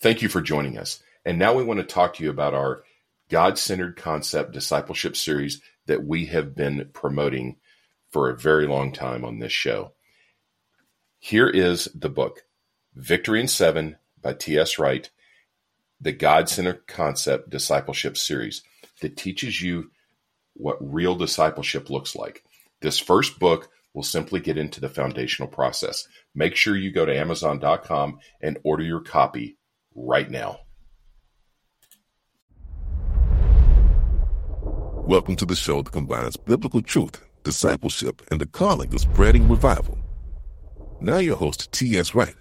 Thank you for joining us. And now we want to talk to you about our God-centered concept discipleship series that we have been promoting for a very long time on this show. Here is the book, Victory in 7 by T.S. Wright, the God-centered concept discipleship series that teaches you what real discipleship looks like. This first book will simply get into the foundational process. Make sure you go to Amazon.com and order your copy right now. Welcome to the show that combines biblical truth, discipleship, and the calling of spreading revival. Now your host, T.S. Wright.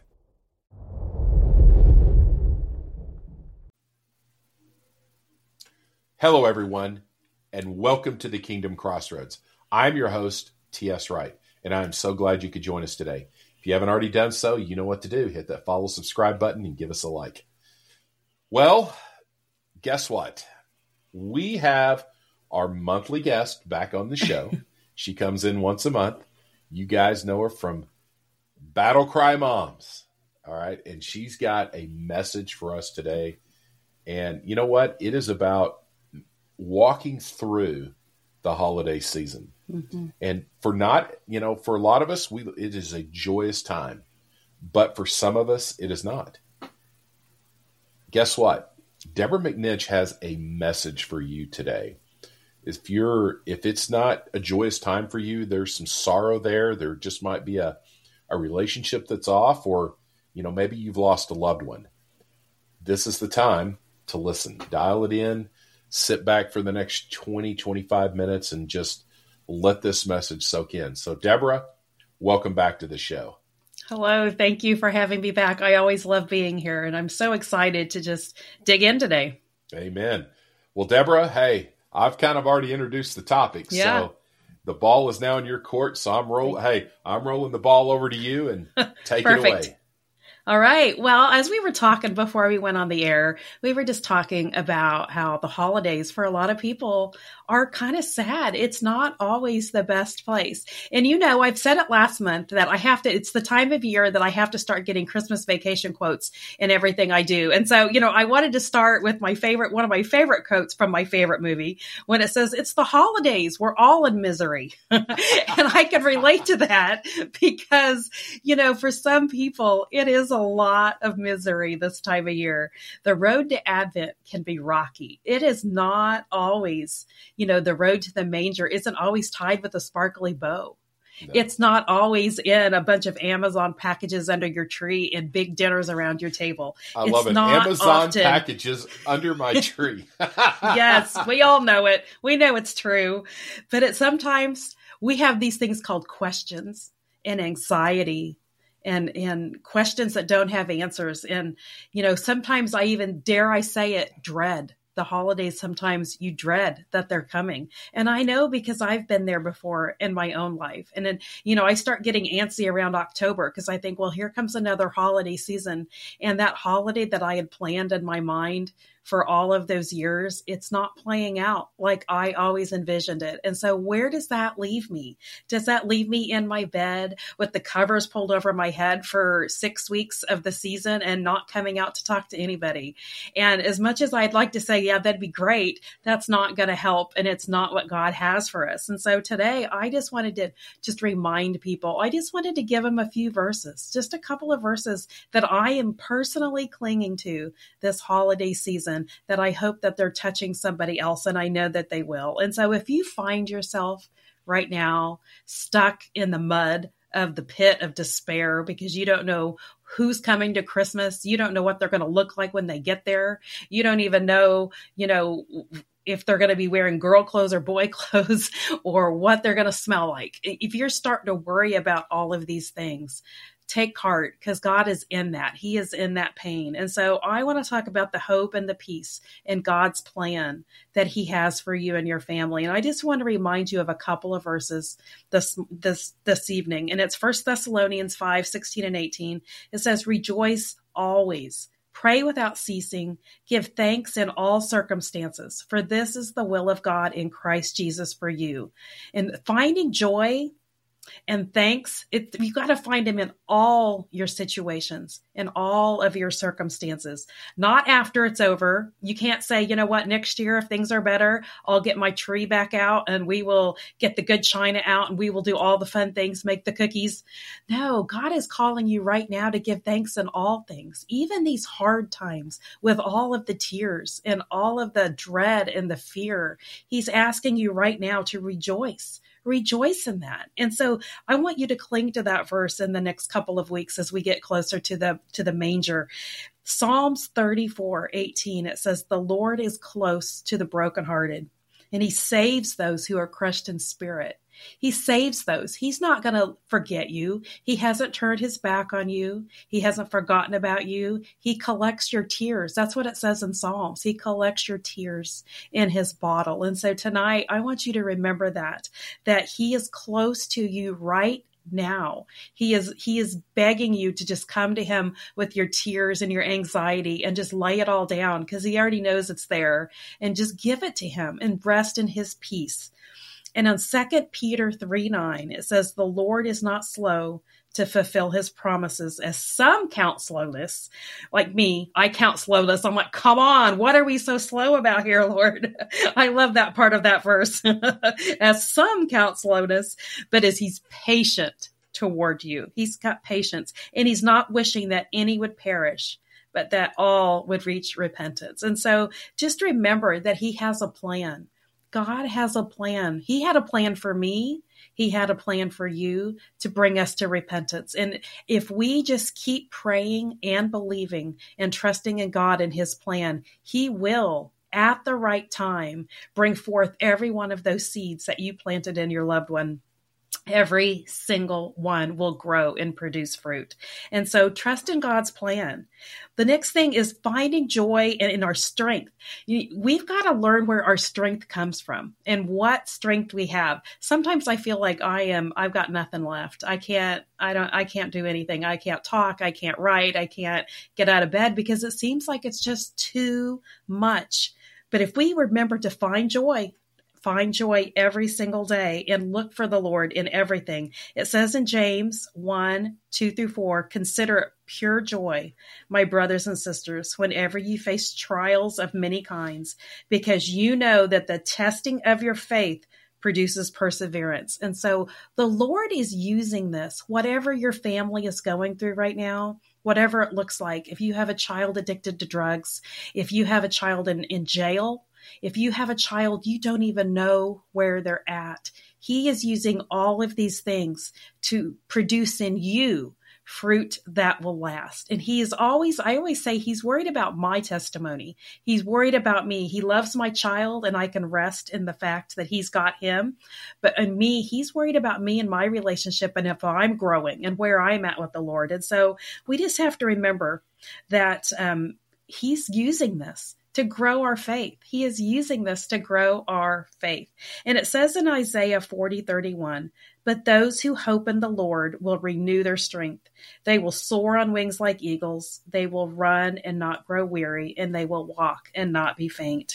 Hello, everyone, and welcome to the Kingdom Crossroads. I'm your host, T.S. Wright, and I'm so glad you could join us today. If you haven't already done so, you know what to do. Hit that follow, subscribe button and give us a like. Well, guess what? We have our monthly guest back on the show. She comes in once a month. You guys know her from Battle Cry Moms. All right. And she's got a message for us today. And you know what? It is about walking through the holiday season. Mm-hmm. And for a lot of us, it is a joyous time. But for some of us, it is not. Guess what? Deborah McNinch has a message for you today. If it's not a joyous time for you, there's some sorrow there. There just might be a relationship that's off, or, maybe you've lost a loved one. This is the time to listen. Dial it in, sit back for the next 20, 25 minutes and just let this message soak in. So Deborah, welcome back to the show. Hello. Thank you for having me back. I always love being here, and I'm so excited to just dig in today. Amen. Well, Deborah, hey, I've kind of already introduced the topic. Yeah. So the ball is now in your court. So I'm rolling the ball over to you and take it away. All right. Well, as we were talking before we went on the air, we were just talking about how the holidays for a lot of people are kind of sad. It's not always the best place. And I've said it last month that it's the time of year that I have to start getting Christmas vacation quotes in everything I do. And so, I wanted to start with one of my favorite quotes from my favorite movie when it says, "It's the holidays. We're all in misery." And I can relate to that because, for some people, it is a lot of misery this time of year. The road to Advent can be rocky. It is not always, the road to the manger isn't always tied with a sparkly bow. No. It's not always in a bunch of Amazon packages under your tree and big dinners around your table. I love it. Amazon packages under my tree. Yes, we all know it. We know it's true. But sometimes we have these things called questions and anxiety and questions that don't have answers. And, sometimes I even, dare I say it, dread the holidays. Sometimes you dread that they're coming. And I know because I've been there before in my own life. And then, I start getting antsy around October because I think, well, here comes another holiday season. And that holiday that I had planned in my mind for all of those years, it's not playing out like I always envisioned it. And so where does that leave me? Does that leave me in my bed with the covers pulled over my head for 6 weeks of the season and not coming out to talk to anybody? And as much as I'd like to say, yeah, that'd be great, that's not going to help. And it's not what God has for us. And so today I just wanted to remind people, I just wanted to give them a few verses, just a couple of verses that I am personally clinging to this holiday season, that I hope that they're touching somebody else, and I know that they will. And so if you find yourself right now stuck in the mud of the pit of despair because you don't know who's coming to Christmas, you don't know what they're going to look like when they get there, you don't even know, if they're going to be wearing girl clothes or boy clothes or what they're going to smell like. If you're starting to worry about all of these things, take heart, because God is in that. He is in that pain. And so I want to talk about the hope and the peace and God's plan that he has for you and your family. And I just want to remind you of a couple of verses this evening. And it's 1 Thessalonians 5:16 and 18. It says, "Rejoice always. Pray without ceasing. Give thanks in all circumstances, for this is the will of God in Christ Jesus for you." And finding joy And thanks, you got to find him in all your situations, in all of your circumstances, not after it's over. You can't say, you know what, next year, if things are better, I'll get my tree back out and we will get the good china out and we will do all the fun things, make the cookies. No, God is calling you right now to give thanks in all things, even these hard times with all of the tears and all of the dread and the fear. He's asking you right now to rejoice. Rejoice in that. And so I want you to cling to that verse in the next couple of weeks as we get closer to the manger. Psalms 34:18, it says, "The Lord is close to the brokenhearted, and he saves those who are crushed in spirit." He saves those. He's not going to forget you. He hasn't turned his back on you. He hasn't forgotten about you. He collects your tears. That's what it says in Psalms. He collects your tears in his bottle. And so tonight, I want you to remember that he is close to you right now. He is begging you to just come to him with your tears and your anxiety and just lay it all down, because he already knows it's there, and just give it to him and rest in his peace. And on 2 Peter 3:9, it says, "The Lord is not slow to fulfill his promises, as some count slowness." Like me, I count slowness. I'm like, come on, what are we so slow about here, Lord? I love that part of that verse. As some count slowness, but as he's patient toward you. He's got patience, and he's not wishing that any would perish, but that all would reach repentance. And so just remember that he has a plan. God has a plan. He had a plan for me. He had a plan for you to bring us to repentance. And if we just keep praying and believing and trusting in God and his plan, he will, at the right time, bring forth every one of those seeds that you planted in your loved one. Every single one will grow and produce fruit. And so trust in God's plan. The next thing is finding joy in our strength. We've got to learn where our strength comes from and what strength we have. Sometimes I feel like I've got nothing left. I can't do anything. I can't talk. I can't write. I can't get out of bed because it seems like it's just too much. But if we remember to find joy every single day and look for the Lord in everything. It says in James 1:2-4, "Consider it pure joy, my brothers and sisters, whenever you face trials of many kinds, because you know that the testing of your faith produces perseverance." And so the Lord is using this, whatever your family is going through right now, whatever it looks like. If you have a child addicted to drugs, if you have a child in jail, if you have a child, you don't even know where they're at. He is using all of these things to produce in you fruit that will last. And I always say he's worried about my testimony. He's worried about me. He loves my child, and I can rest in the fact that he's got him. But in me, he's worried about me and my relationship and if I'm growing and where I'm at with the Lord. And so we just have to remember that he's using this to grow our faith. He is using this to grow our faith. And it says in Isaiah 40:31, "But those who hope in the Lord will renew their strength. They will soar on wings like eagles. They will run and not grow weary, and they will walk and not be faint."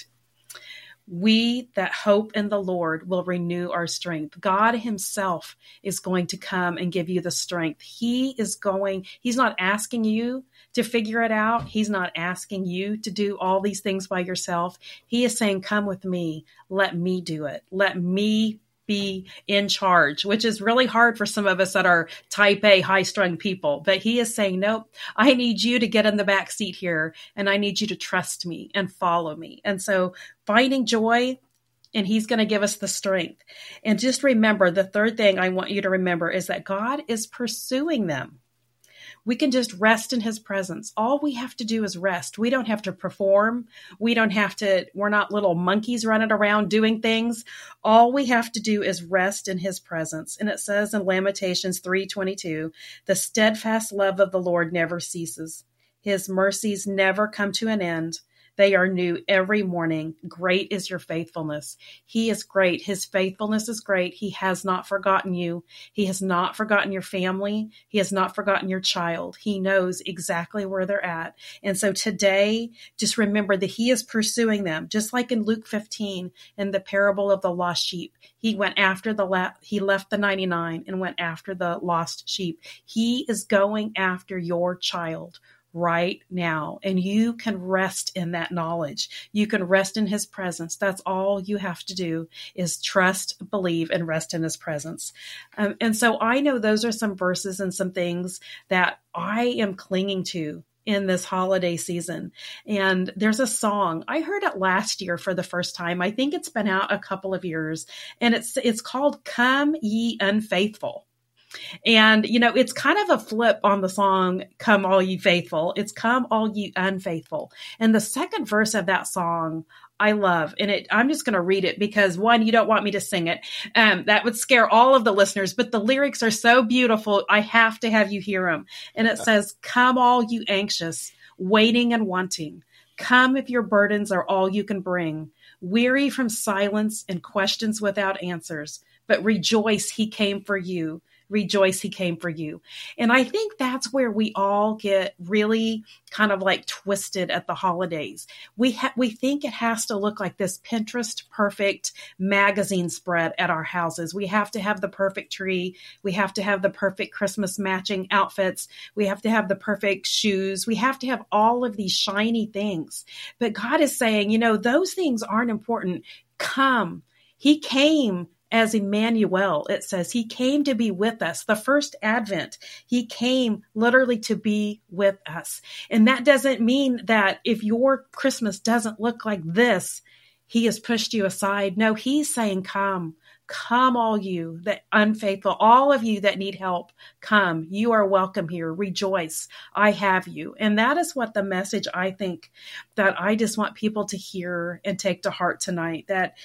We that hope in the Lord will renew our strength. God himself is going to come and give you the strength. He's not asking you to figure it out. He's not asking you to do all these things by yourself. He is saying, come with me. Let me do it. Let me be in charge, which is really hard for some of us that are type A, high-strung people. But he is saying, nope, I need you to get in the back seat here, and I need you to trust me and follow me. And so finding joy, and he's going to give us the strength. And just remember, the third thing I want you to remember is that God is pursuing them. We can just rest in his presence. All we have to do is rest. We don't have to perform. We're not little monkeys running around doing things. All we have to do is rest in his presence. And it says in Lamentations 3:22, "The steadfast love of the Lord never ceases. His mercies never come to an end. They are new every morning. Great is your faithfulness. He is great. His faithfulness is great. He has not forgotten you. He has not forgotten your family. He has not forgotten your child. He knows exactly where they're at. And so today, just remember that he is pursuing them, just like in Luke 15 in the parable of the lost sheep. He went after he left the 99 and went after the lost sheep. He is going after your child right now, and you can rest in that knowledge. You can rest in his presence. That's all you have to do is trust, believe, and rest in his presence. And so I know those are some verses and some things that I am clinging to in this holiday season. And there's a song, I heard it last year for the first time. I think it's been out a couple of years, and it's called Come Ye Unfaithful. And, it's kind of a flip on the song, Come All Ye Faithful. It's Come All Ye Unfaithful. And the second verse of that song, I love. And I'm just going to read it because, one, you don't want me to sing it. That would scare all of the listeners, but the lyrics are so beautiful. I have to have you hear them. And it says, Come all you anxious, waiting and wanting. Come if your burdens are all you can bring. Weary from silence and questions without answers. But rejoice, he came for you. Rejoice, he came for you. And I think that's where we all get really kind of like twisted at the holidays. We think it has to look like this Pinterest perfect magazine spread at our houses. We have to have the perfect tree. We have to have the perfect Christmas matching outfits. We have to have the perfect shoes. We have to have all of these shiny things. But God is saying, those things aren't important. Come. He came as Emmanuel. It says he came to be with us. The first Advent, he came literally to be with us. And that doesn't mean that if your Christmas doesn't look like this, he has pushed you aside. No, he's saying, come all you that unfaithful, all of you that need help, come. You are welcome here. Rejoice. I have you. And that is what the message I think that I just want people to hear and take to heart tonight. That,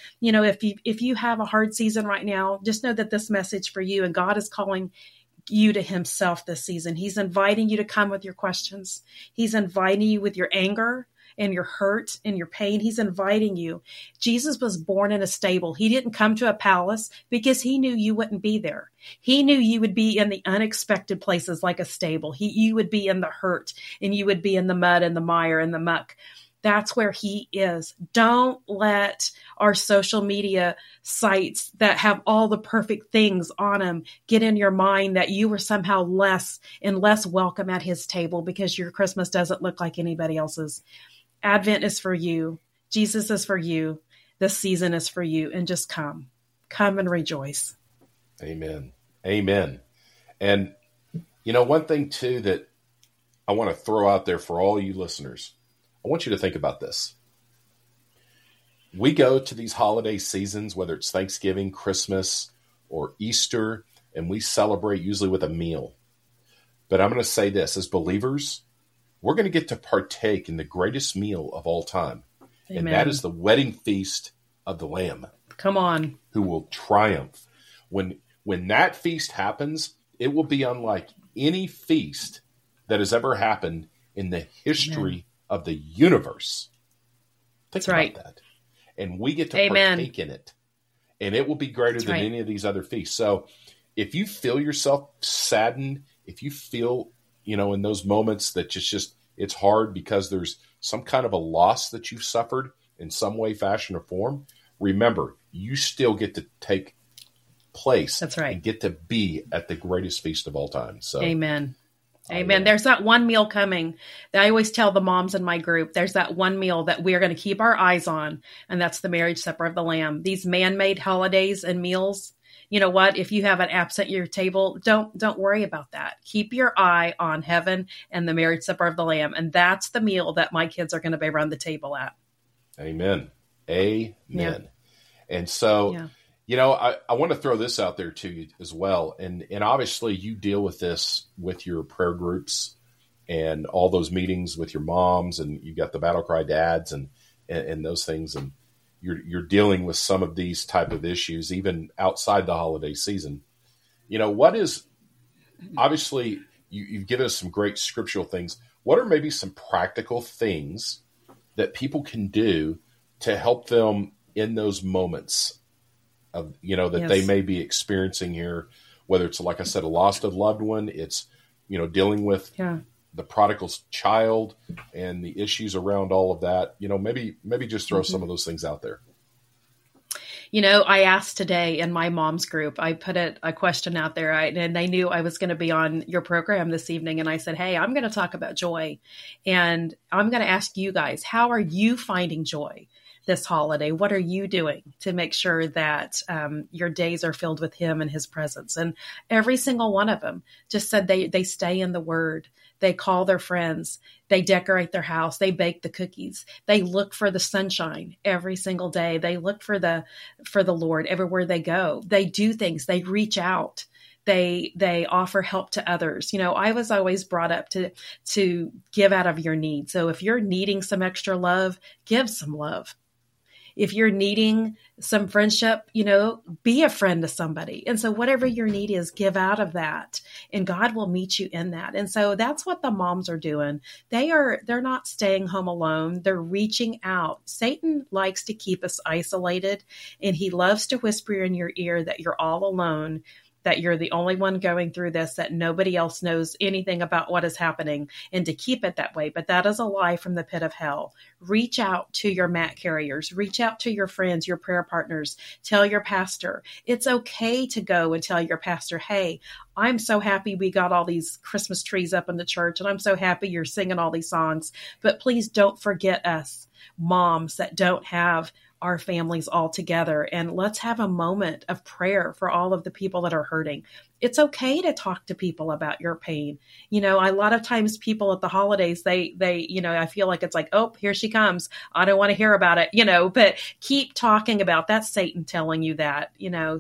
if you have a hard season right now, just know that this message for you, and God is calling you to himself this season. He's inviting you to come with your questions. He's inviting you with your anger and your hurt and your pain. He's inviting you. Jesus was born in a stable. He didn't come to a palace because he knew you wouldn't be there. He knew you would be in the unexpected places like a stable. You would be in the hurt, and you would be in the mud and the mire and the muck. That's where he is. Don't let our social media sites that have all the perfect things on them get in your mind that you were somehow less welcome at his table because your Christmas doesn't look like anybody else's. Advent is for you. Jesus is for you. This season is for you. And just come and rejoice. Amen. Amen. And, one thing too that I want to throw out there for all you listeners, I want you to think about this. We go to these holiday seasons, whether it's Thanksgiving, Christmas, or Easter, and we celebrate usually with a meal. But I'm going to say this, as believers, we're going to get to partake in the greatest meal of all time. Amen. And that is the wedding feast of the Lamb. Come on. Who will triumph. When that feast happens, it will be unlike any feast that has ever happened in the history of the universe. Think about that. And we get to partake in it. And it will be greater than any of these other feasts. So if you feel yourself saddened, if you feel, in those moments that it's hard because there's some kind of a loss that you've suffered in some way, fashion, or form, remember, you still get to take place. That's right. And get to be at the greatest feast of all time. So, Amen. Amen. There's that one meal coming that I always tell the moms in my group. There's that one meal that we are going to keep our eyes on, and that's the marriage supper of the Lamb. These man-made holidays and meals, you know what? If you have an absent at your table, don't worry about that. Keep your eye on heaven and the marriage supper of the Lamb, and that's the meal that my kids are going to be around the table at. Amen. Amen. Yeah. And so, I want to throw this out there to you as well. And obviously you deal with this with your prayer groups and all those meetings with your moms, and you've got the Battle Cry dads and those things. And you're dealing with some of these type of issues, even outside the holiday season. What is, obviously you've given us some great scriptural things. What are maybe some practical things that people can do to help them in those moments of, that they may be experiencing here, whether it's, like I said, a loss of loved one, it's, dealing with the prodigal child and the issues around all of that, maybe just throw some of those things out there. I asked today in my mom's group, I put a question out there, and they knew I was going to be on your program this evening. And I said, hey, I'm going to talk about joy. And I'm going to ask you guys, how are you finding joy this holiday? What are you doing to make sure that your days are filled with him and his presence? And every single one of them just said they stay in the Word. They call their friends. They decorate their house. They bake the cookies. They look for the sunshine every single day. They look for the Lord everywhere they go. They do things. They reach out. They offer help to others. I was always brought up to give out of your need. So if you're needing some extra love, give some love. If you're needing some friendship, be a friend to somebody. And so whatever your need is, give out of that, and God will meet you in that. And so that's what the moms are doing. They're not staying home alone. They're reaching out. Satan likes to keep us isolated, and he loves to whisper in your ear that you're all alone, that you're the only one going through this, that nobody else knows anything about what is happening, and to keep it that way. But that is a lie from the pit of hell. Reach out to your mat carriers. Reach out to your friends, your prayer partners. Tell your pastor. It's okay to go and tell your pastor, hey, I'm so happy we got all these Christmas trees up in the church, and I'm so happy you're singing all these songs. But please don't forget us moms that don't have our families all together, and let's have a moment of prayer for all of the people that are hurting. It's okay to talk to people about your pain. A lot of times people at the holidays, they I feel like it's like, oh, here she comes. I don't want to hear about it, but keep talking about that's Satan telling you that,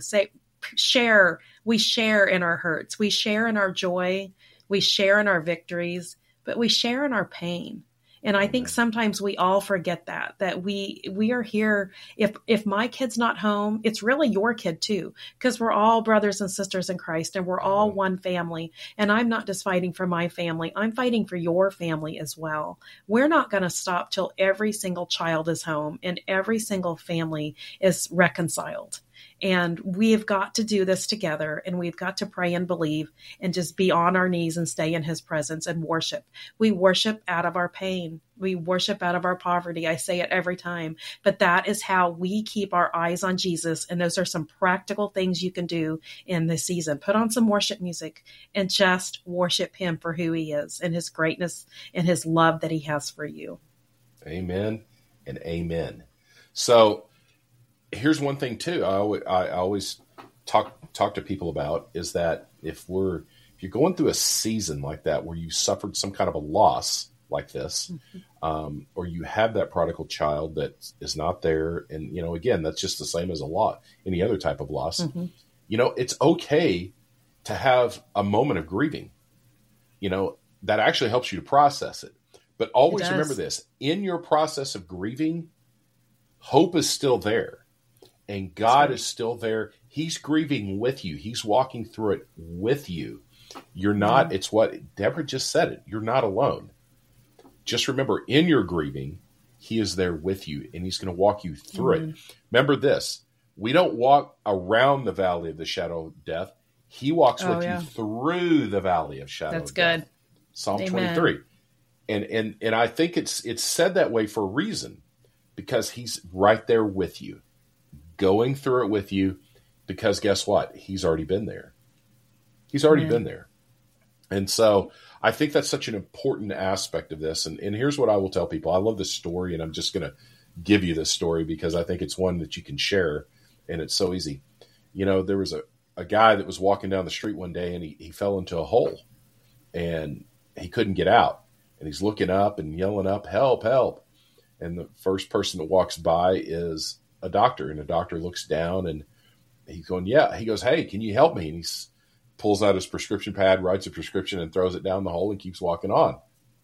share. We share in our hurts. We share in our joy. We share in our victories, but we share in our pain. And I think sometimes we all forget that we are here. If my kid's not home, it's really your kid too, because we're all brothers and sisters in Christ, and we're all one family. And I'm not just fighting for my family. I'm fighting for your family as well. We're not going to stop till every single child is home and every single family is reconciled. And we've got to do this together, and we've got to pray and believe and just be on our knees and stay in his presence and worship. We worship out of our pain. We worship out of our poverty. I say it every time, but that is how we keep our eyes on Jesus. And those are some practical things you can do in this season. Put on some worship music and just worship him for who he is and his greatness and his love that he has for you. Amen and amen. So here's one thing too. I always talk to people about is that if you're going through a season like that where you suffered some kind of a loss like this, or you have that prodigal child that is not there, and again, that's just the same as any other type of loss. It's okay to have a moment of grieving. That actually helps you to process it. But always remember this: in your process of grieving, hope is still there. And God is still there. He's grieving with you. He's walking through it with you. You're not, it's what Deborah just said it. You're not alone. Just remember, in your grieving, he is there with you, and he's going to walk you through it. Remember this: we don't walk around the valley of the shadow of death. He walks with you through the valley of shadow of death. That's good. Psalm 23. And I think it's said that way for a reason, because he's right there with you, going through it with you, because guess what? He's already been there. He's already been there. And so I think that's such an important aspect of this. And here's what I will tell people. I love this story, and I'm just going to give you this story because I think it's one that you can share, and it's so easy. There was a guy that was walking down the street one day, and he fell into a hole, and he couldn't get out. And he's looking up and yelling up, help, help. And the first person that walks by is a doctor, and the doctor looks down, and he's going, yeah. He goes, hey, can you help me? And he pulls out his prescription pad, writes a prescription, and throws it down the hole and keeps walking on.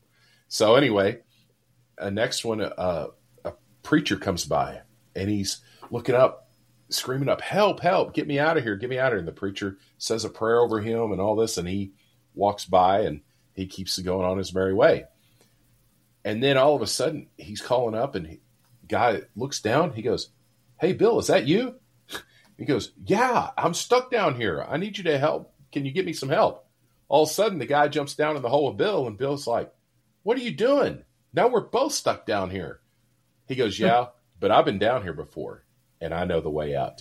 So anyway, next one, a preacher comes by, and he's looking up, screaming up, help, help, get me out of here, get me out of here. And the preacher says a prayer over him and all this, and he walks by, and he keeps going on his merry way. And then all of a sudden he's calling up, and guy looks down. He goes, "Hey, Bill, is that you?" He goes, "Yeah, I'm stuck down here. I need you to help. Can you get me some help?" All of a sudden the guy jumps down in the hole with Bill, and Bill's like, "What are you doing? Now we're both stuck down here." He goes, "Yeah, but I've been down here before, and I know the way out."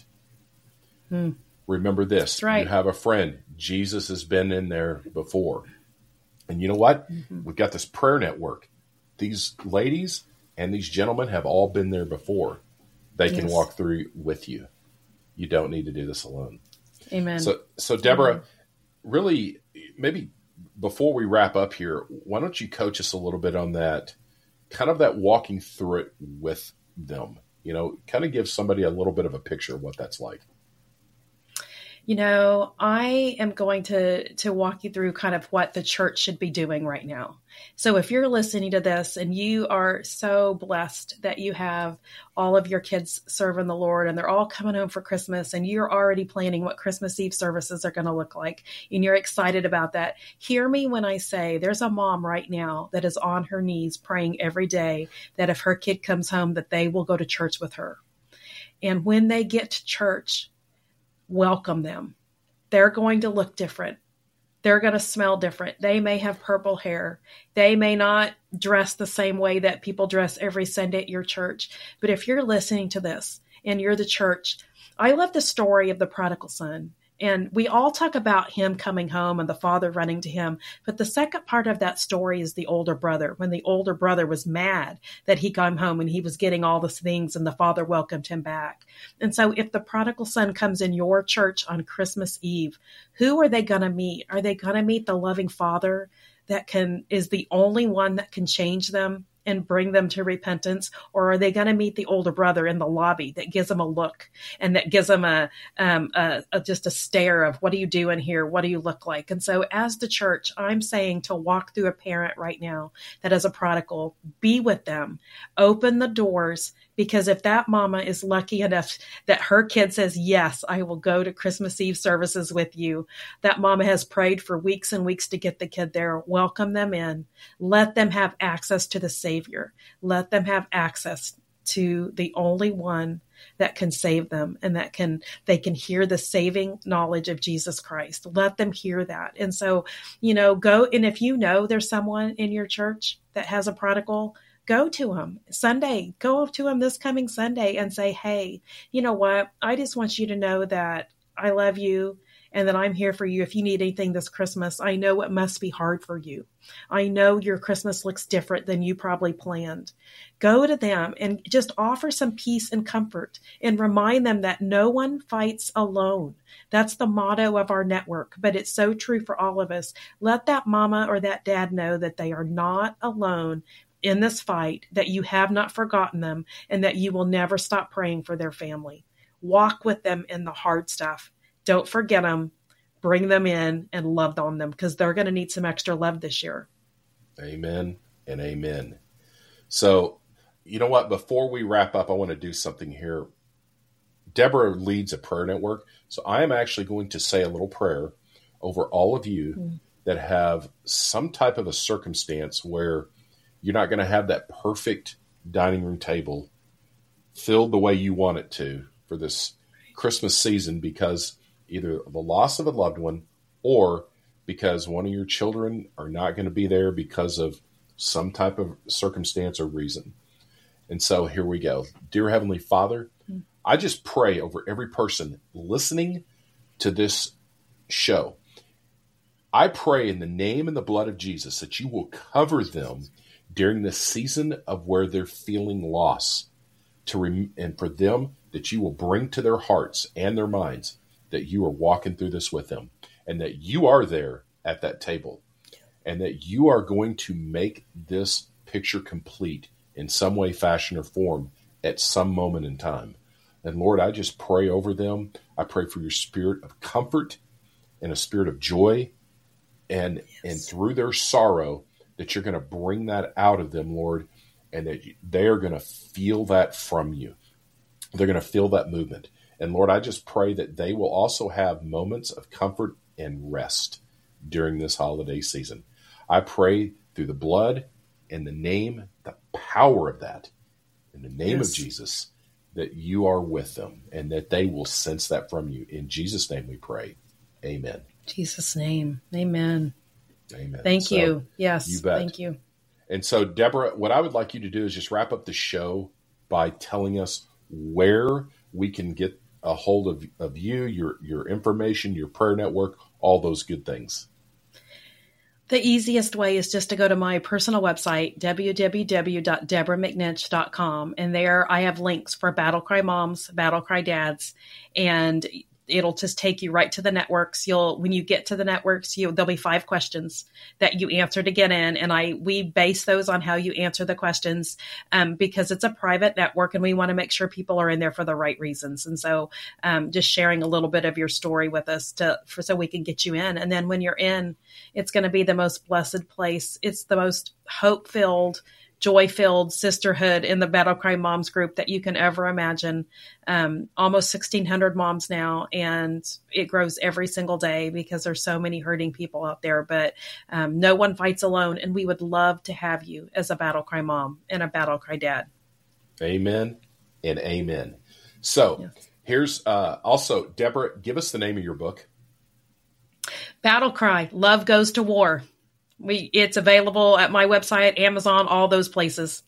Remember this. That's right. You have a friend. Jesus has been in there before. And you know what? We've got this prayer network. These ladies and these gentlemen have all been there before. They can walk through with you. You don't need to do this alone. Amen. So Deborah, really, maybe before we wrap up here, why don't you coach us a little bit on that, kind of that walking through it with them? You know, kind of give somebody a little bit of a picture of what that's like. You know, I am going to walk you through kind of what the church should be doing right now. So if you're listening to this and you are so blessed that you have all of your kids serving the Lord and they're all coming home for Christmas and you're already planning what Christmas Eve services are going to look like and you're excited about that, hear me when I say there's a mom right now that is on her knees praying every day that if her kid comes home that they will go to church with her. And when they get to church, welcome them. They're going to look different. They're going to smell different. They may have purple hair. They may not dress the same way that people dress every Sunday at your church. But if you're listening to this and you're the church, I love the story of the prodigal son. And we all talk about him coming home and the father running to him. But the second part of that story is the older brother, when the older brother was mad that he came home and he was getting all these things and the father welcomed him back. And so if the prodigal son comes in your church on Christmas Eve, who are they going to meet? Are they going to meet the loving father that is the only one that can change them and bring them to repentance? Or are they going to meet the older brother in the lobby that gives them a look and that gives them just a stare of, what are you doing here? What do you look like? And so as the church, I'm saying to walk through a parent right now that is a prodigal, be with them, open the doors, because if that mama is lucky enough that her kid says, yes, I will go to Christmas Eve services with you, that mama has prayed for weeks and weeks to get the kid there. Welcome them in. Let them have access to the Savior. Let them have access to the only one that can save them and they can hear the saving knowledge of Jesus Christ. Let them hear that. And so, go, and if you know there's someone in your church that has a prodigal, go to him Sunday, go to him this coming Sunday and say, hey, you know what? I just want you to know that I love you and that I'm here for you. If you need anything this Christmas, I know it must be hard for you. I know your Christmas looks different than you probably planned. Go to them and just offer some peace and comfort and remind them that no one fights alone. That's the motto of our network, but it's so true for all of us. Let that mama or that dad know that they are not alone in this fight, that you have not forgotten them, and that you will never stop praying for their family. Walk with them in the hard stuff. Don't forget them. Bring them in and love on them, because they're going to need some extra love this year. Amen and amen. So, you know what? Before we wrap up, I want to do something here. Deborah leads a prayer network, so I am actually going to say a little prayer over all of you that have some type of a circumstance where you're not going to have that perfect dining room table filled the way you want it to for this Christmas season, because either the loss of a loved one or because one of your children are not going to be there because of some type of circumstance or reason. And so here we go. Dear Heavenly Father, I just pray over every person listening to this show. I pray in the name and the blood of Jesus that you will cover them during this season of where they're feeling loss, and for them that you will bring to their hearts and their minds that you are walking through this with them, and that you are there at that table, and that you are going to make this picture complete in some way, fashion, or form at some moment in time. And Lord, I just pray over them. I pray for your spirit of comfort and a spirit of joy, and through their sorrow, that you're going to bring that out of them, Lord, and that they are going to feel that from you. They're going to feel that movement. And Lord, I just pray that they will also have moments of comfort and rest during this holiday season. I pray through the blood in the name, the power of that, in the name of Jesus, that you are with them and that they will sense that from you. In Jesus' name we pray. Amen. Jesus' name. Amen. Amen. Thank you. Yes. You bet. Thank you. And so, Deborah, what I would like you to do is just wrap up the show by telling us where we can get a hold of you, your information, your prayer network, all those good things. The easiest way is just to go to my personal website, www.deborahmcninch.com. And there I have links for Battle Cry Moms, Battle Cry Dads, and it'll just take you right to the networks. When you get to the networks, there'll be 5 questions that you answer to get in. And we base those on how you answer the questions, because it's a private network and we want to make sure people are in there for the right reasons. And so, just sharing a little bit of your story with us so we can get you in. And then when you're in, it's going to be the most blessed place. It's the most hope-filled, joy-filled sisterhood in the Battle Cry Moms group that you can ever imagine. Almost 1,600 moms now, and it grows every single day because there's so many hurting people out there. But no one fights alone, and we would love to have you as a Battle Cry Mom and a Battle Cry Dad. Amen and amen. So here's also, Deborah, give us the name of your book. Battle Cry, Love Goes to War. It's available at my website, Amazon, all those places.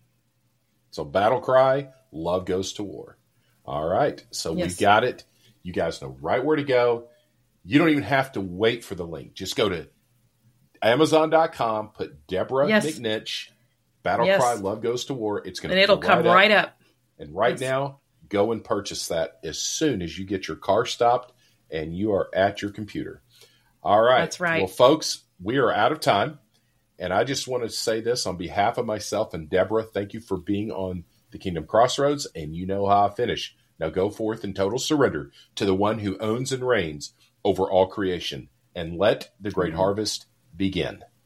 So Battle Cry, Love Goes to War. All right. So we've got it. You guys know right where to go. You don't even have to wait for the link. Just go to Amazon.com, put Deborah McNinch, Battle Cry, Love Goes to War. It's going to it'll come right up. And now, go and purchase that as soon as you get your car stopped and you are at your computer. All right. That's right. Well, folks, we are out of time. And I just want to say this on behalf of myself and Deborah. Thank you for being on the Kingdom Crossroads. And you know how I finish. Now go forth in total surrender to the one who owns and reigns over all creation. And let the great harvest begin.